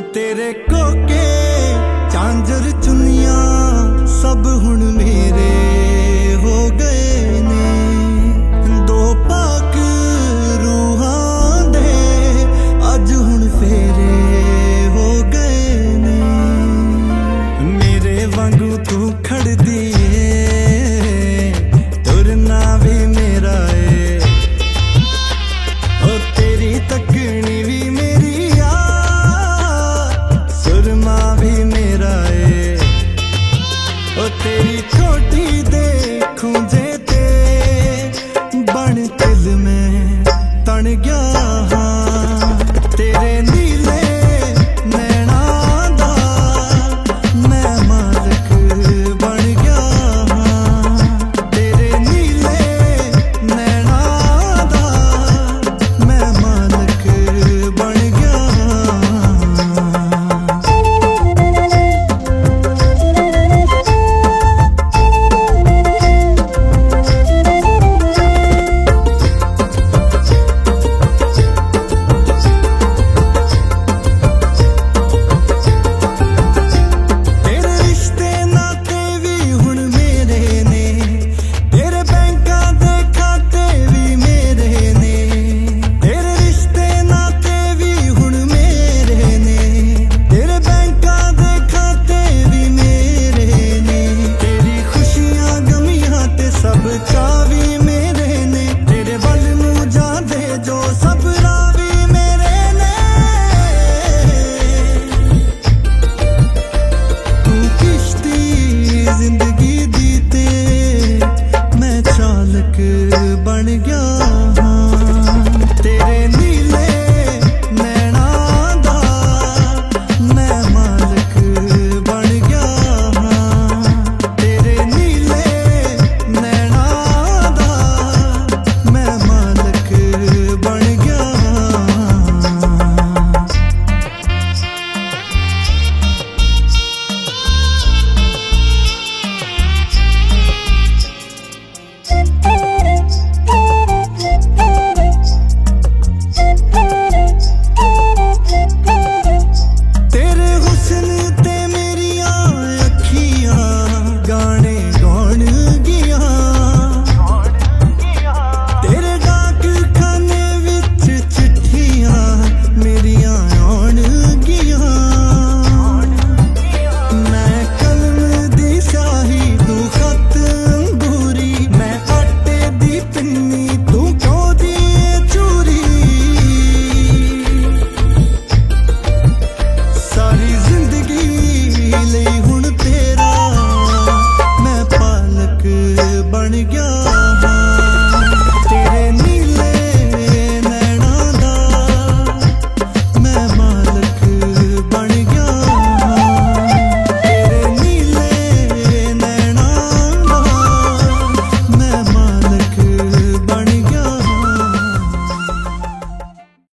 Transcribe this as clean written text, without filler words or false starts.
तेरे कोके झांझर चुनिया सब हुण मेरे हो गए ने। दो पाक रूहां दे अज हुण फेरे हो गए ने। मेरे वांगू तू खड़दी ए तुरना भी मेरा ए। ओ तेरी तकनी भी मेरी भी मेरा है। ओ तेरी छोटी देखूं जे